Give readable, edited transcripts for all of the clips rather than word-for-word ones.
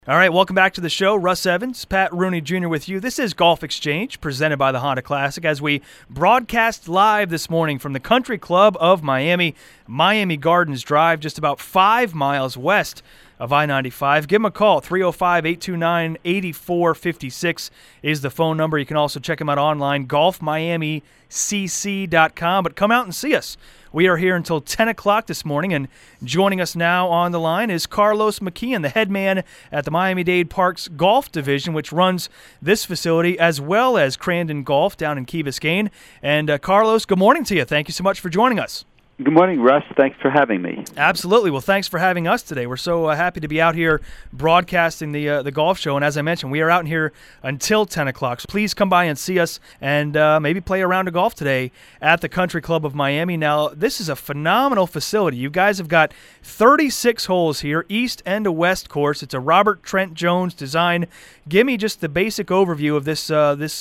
All right, welcome back to the show. Russ Evans, Pat Rooney Jr. with you. This is Golf Exchange, presented by the Honda Classic, as we broadcast live this morning from the Country Club of Miami, Miami Gardens Drive, just about 5 miles west of I-95. Give them a call. 305-829-8456 is the phone number. You can also check them out online, golfmiamicc.com. But come out and see us. We are here until 10 o'clock this morning, and joining us now on the line is Carlos McKeon, the head man at the Miami-Dade Parks Golf Division, which runs this facility, as well as Crandon Golf down in Key Biscayne. And Carlos, good morning to you. Thank you so much for joining us. Good morning, Russ. Thanks for having me. Absolutely. Well, thanks for having us today. We're so happy to be out here broadcasting the golf show. And as I mentioned, we are out here until 10 o'clock. So please come by and see us and maybe play a round of golf today at the Country Club of Miami. Now, this is a phenomenal facility. You guys have got 36 holes here, east and a west course. It's a Robert Trent Jones design. Give me just the basic overview of this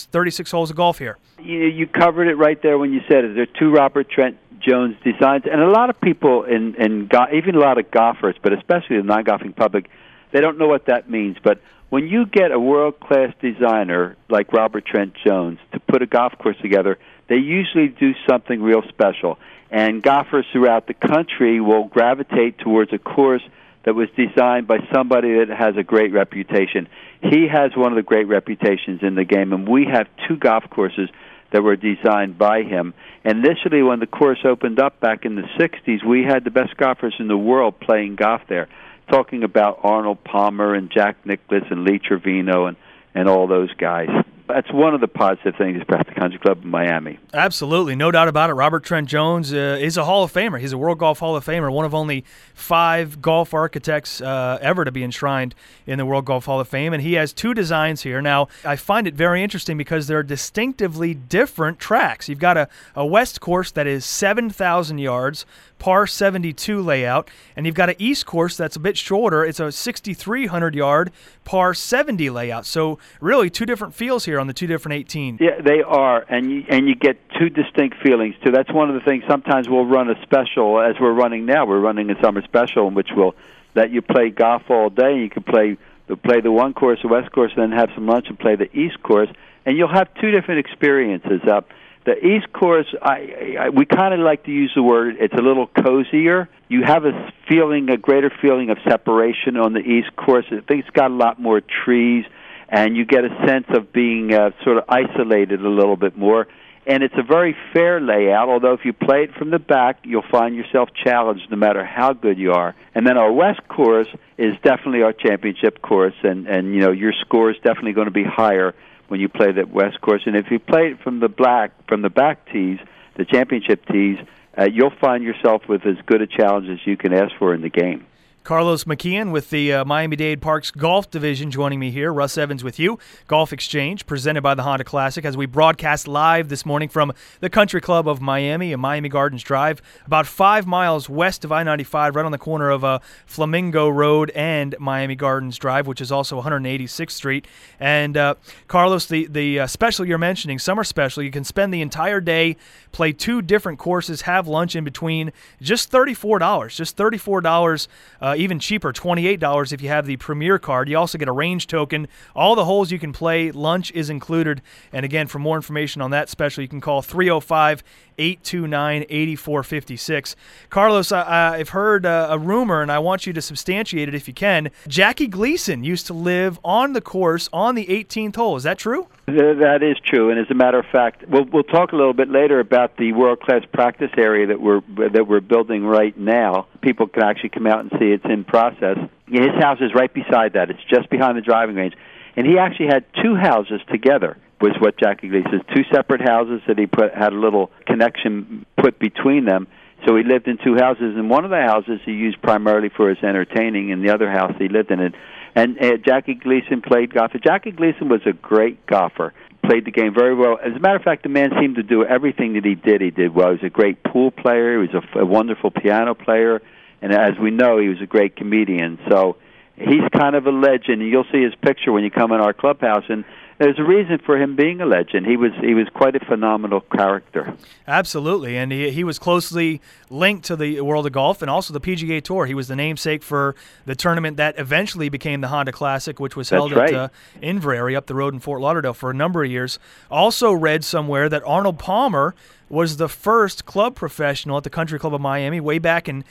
36 holes of golf here. You covered it right there when you said it. There are two Robert Trent Jones designs, and a lot of people, even a lot of golfers, but especially the non-golfing public, they don't know what that means. But when you get a world-class designer like Robert Trent Jones to put a golf course together, they usually do something real special. And golfers throughout the country will gravitate towards a course that was designed by somebody that has a great reputation. He has one of the great reputations in the game, and we have two golf courses that were designed by him. Initially, when the course opened up back in the 60s, we had the best golfers in the world playing golf there, talking about Arnold Palmer and Jack Nicklaus and Lee Trevino and all those guys. That's one of the positive things about the Country Club in Miami. Absolutely, no doubt about it. Robert Trent Jones is a Hall of Famer. He's a World Golf Hall of Famer, one of only 5 golf architects ever to be enshrined in the World Golf Hall of Fame, and he has 2 designs here. Now, I find it very interesting because they're distinctively different tracks. You've got a west course that is 7,000 yards, par 72 layout, and you've got an east course that's a bit shorter. It's a 6,300-yard par 70 layout. So really 2 different feels here on the 2 different 18. Yeah, they are, and you get 2 distinct feelings too. That's one of the things. Sometimes we'll run a special, as we're running now. We're running a summer special in which we'll let you play golf all day. You can play the one course, the west course, and then have some lunch and play the east course, and you'll have 2 different experiences. The East course, we kind of like to use the word, it's a little cozier. You have a greater feeling of separation on the East course. I think it's got a lot more trees, and you get a sense of being sort of isolated a little bit more. And it's a very fair layout, although if you play it from the back, you'll find yourself challenged no matter how good you are. And then our West course is definitely our championship course, and your score is definitely going to be higher when you play that West course. And if you play it from the back tees, the championship tees, you'll find yourself with as good a challenge as you can ask for in the game. Carlos McKeon with the Miami-Dade Parks Golf Division joining me here. Russ Evans with you. Golf Exchange, presented by the Honda Classic, as we broadcast live this morning from the Country Club of Miami and Miami Gardens Drive, about 5 miles west of I-95, right on the corner of Flamingo Road and Miami Gardens Drive, which is also 186th Street. And Carlos, the special you're mentioning, summer special, you can spend the entire day, play 2 different courses, have lunch in between, just $34. Just $34. Even cheaper, $28 if you have the Premier card. You also get a range token. All the holes you can play, lunch is included. And again, for more information on that special, you can call 305-829-8456. Carlos, I've heard a rumor, and I want you to substantiate it if you can. Jackie Gleason used to live on the course on the 18th hole. Is that true? That is true, and as a matter of fact, we'll talk a little bit later about the world-class practice area that we're building right now. People can actually come out and see it's in process. His house is right beside that. It's just behind the driving range, and he actually had 2 houses together. Was what Jackie Gleason, 2 separate houses that he had a little connection put between them. So he lived in 2 houses, and one of the houses he used primarily for his entertaining, and the other house he lived in it. And Jackie Gleason played golf. Jackie Gleason was a great golfer, played the game very well. As a matter of fact, the man seemed to do everything that he did well. He was a great pool player. He was a wonderful piano player. And as we know, he was a great comedian. So he's kind of a legend. And you'll see his picture when you come in our clubhouse. And there's a reason for him being a legend. He was quite a phenomenal character. Absolutely, and he was closely linked to the world of golf and also the PGA Tour. He was the namesake for the tournament that eventually became the Honda Classic, which was held at Inverary up the road in Fort Lauderdale for a number of years. Also read somewhere that Arnold Palmer was the first club professional at the Country Club of Miami way back in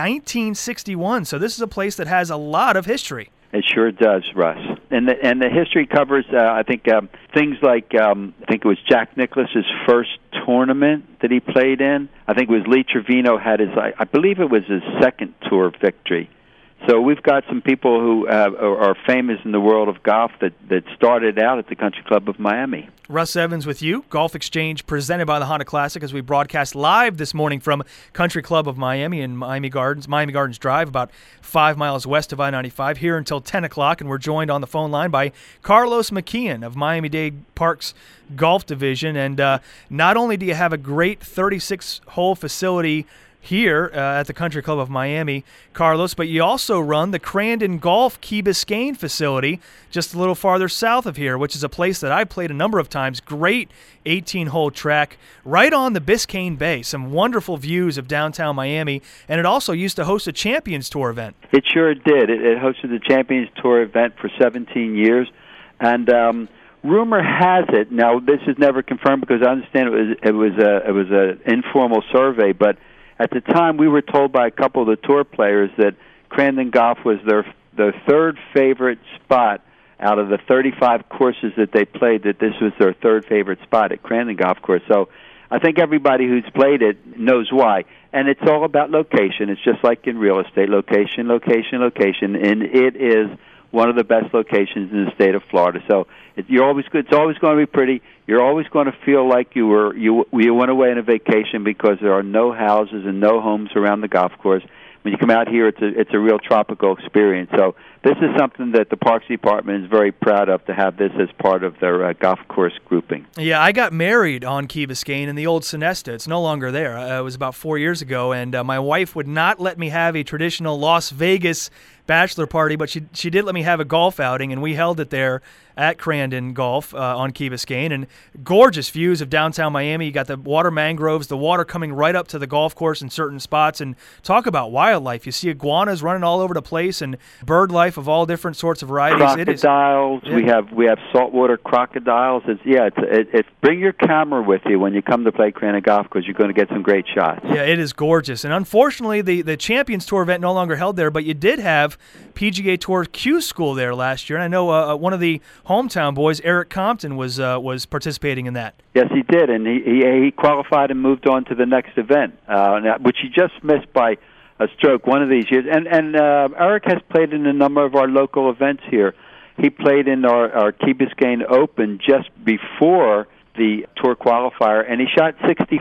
1961. So this is a place that has a lot of history. It sure does, Russ. And the history covers, I think, things like, I think it was Jack Nicklaus's first tournament that he played in. I think it was Lee Trevino had I believe it was his second tour victory. So we've got some people who are famous in the world of golf that started out at the Country Club of Miami. Russ Evans with you, Golf Exchange presented by the Honda Classic as we broadcast live this morning from Country Club of Miami in Miami Gardens Drive, about 5 miles west of I-95, here until 10 o'clock, and we're joined on the phone line by Carlos McKeon of Miami-Dade Park's Golf Division. And not only do you have a great 36-hole facility here at the Country Club of Miami, Carlos, but you also run the Crandon Golf Key Biscayne facility just a little farther south of here, which is a place that I played a number of times. Great 18-hole track right on the Biscayne Bay. Some wonderful views of downtown Miami, and it also used to host a Champions Tour event. It sure did. It hosted the Champions Tour event for 17 years, and rumor has it, now this is never confirmed because I understand it was an informal survey, but at the time, we were told by a couple of the tour players that Crandon Golf was their third favorite spot out of the 35 courses that they played, that this was their third favorite spot at Crandon Golf Course. So I think everybody who's played it knows why. And it's all about location. It's just like in real estate, location, location, location. And it is one of the best locations in the state of Florida. So you're always good. It's always going to be pretty. You're always going to feel like you went away on a vacation because there are no houses and no homes around the golf course. When you come out here, it's a real tropical experience. So this is something that the Parks Department is very proud of, to have this as part of their golf course grouping. Yeah, I got married on Key Biscayne in the old Sonesta. It's no longer there. It was about 4 years ago, and my wife would not let me have a traditional Las Vegas bachelor party, but she did let me have a golf outing, and we held it there at Crandon Golf on Key Biscayne. And gorgeous views of downtown Miami. You got the water mangroves, the water coming right up to the golf course in certain spots. And talk about wildlife. You see iguanas running all over the place and bird life of all different sorts of varieties. Crocodiles. We have saltwater crocodiles. It's bring your camera with you when you come to play Crandon Golf because you're going to get some great shots. Yeah, it is gorgeous. And unfortunately, the Champions Tour event no longer held there, but you did have PGA Tour Q School there last year. And I know one of the hometown boys, Eric Compton, was participating in that. Yes, he did, and he qualified and moved on to the next event, which he just missed by a stroke one of these years. And Eric has played in a number of our local events here. He played in our Key Biscayne Open just before the tour qualifier, and he shot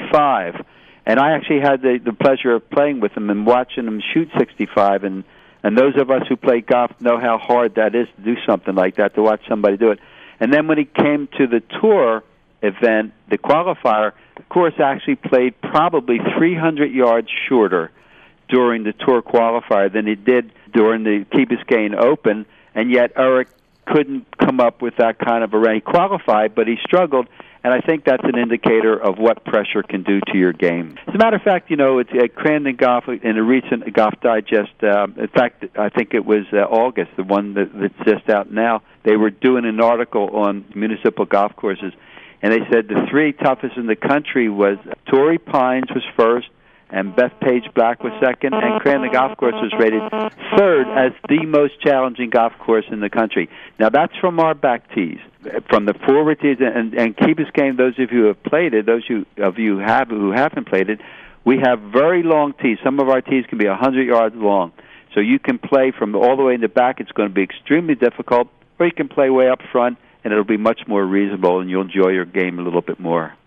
65. And I actually had the pleasure of playing with him and watching him shoot 65. And those of us who play golf know how hard that is to do something like that, to watch somebody do it. And then when he came to the tour event, the qualifier, the course actually played probably 300 yards shorter during the tour qualifier than he did during the Key Biscayne Open, and yet Eric couldn't come up with that kind of a run. He qualified, but he struggled, and I think that's an indicator of what pressure can do to your game. As a matter of fact, it's at Crandon Golf in a recent Golf Digest. In fact, I think it was August, the one that's just out now. They were doing an article on municipal golf courses, and they said the three toughest in the country was Torrey Pines was first, and Bethpage Black was second, and Crandon Golf Course was rated third as the most challenging golf course in the country. Now, that's from our back tees. From the forward tees, and Key Biscayne, those of you who have played it, those of you who haven't played it, we have very long tees. Some of our tees can be 100 yards long. So you can play from all the way in the back. It's going to be extremely difficult, or you can play way up front, and it'll be much more reasonable, and you'll enjoy your game a little bit more.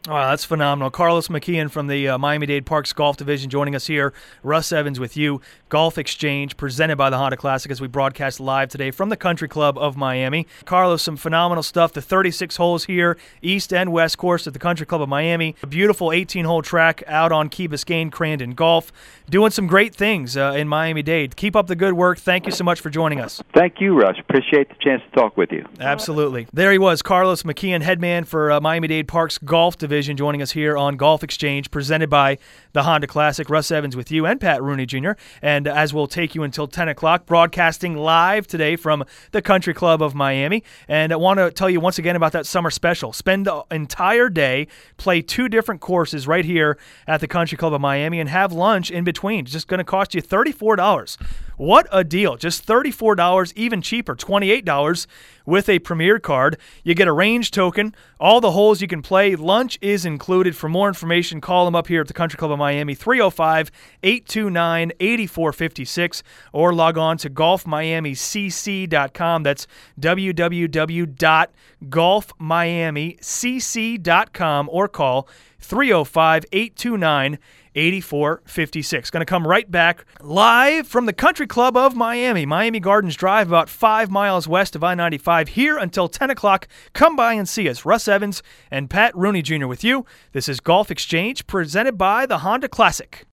Wow, that's phenomenal. Carlos McKeon from the Miami-Dade Parks Golf Division joining us here. Russ Evans with you. Golf Exchange presented by the Honda Classic as we broadcast live today from the Country Club of Miami. Carlos, some phenomenal stuff. The 36 holes here, east and west course at the Country Club of Miami. A beautiful 18-hole track out on Key Biscayne Crandon Golf. Doing some great things in Miami-Dade. Keep up the good work. Thank you so much for joining us. Thank you, Russ. Appreciate the chance to talk with you. Absolutely. There he was, Carlos McKeon, headman for Miami-Dade Parks Golf Division, joining us here on Golf Exchange, presented by the Honda Classic. Russ Evans with you and Pat Rooney Jr. And as we'll take you until 10 o'clock, broadcasting live today from the Country Club of Miami. And I want to tell you once again about that summer special. Spend the entire day, play 2 different courses right here at the Country Club of Miami, and have lunch in between. It's just going to cost you $34. What a deal. Just $34, even cheaper, $28 with a Premier card. You get a range token, all the holes you can play. Lunch is included. For more information, call them up here at the Country Club of Miami, 305-829-8456, or log on to golfmiamicc.com. That's www.golfmiamicc.com, or call 305-829-8456. Going to come right back live from the Country Club of Miami, Miami Gardens Drive, about 5 miles west of I-95, here until 10 o'clock. Come by and see us. Russ Evans and Pat Rooney Jr. with you. This is Golf Exchange, presented by the Honda Classic.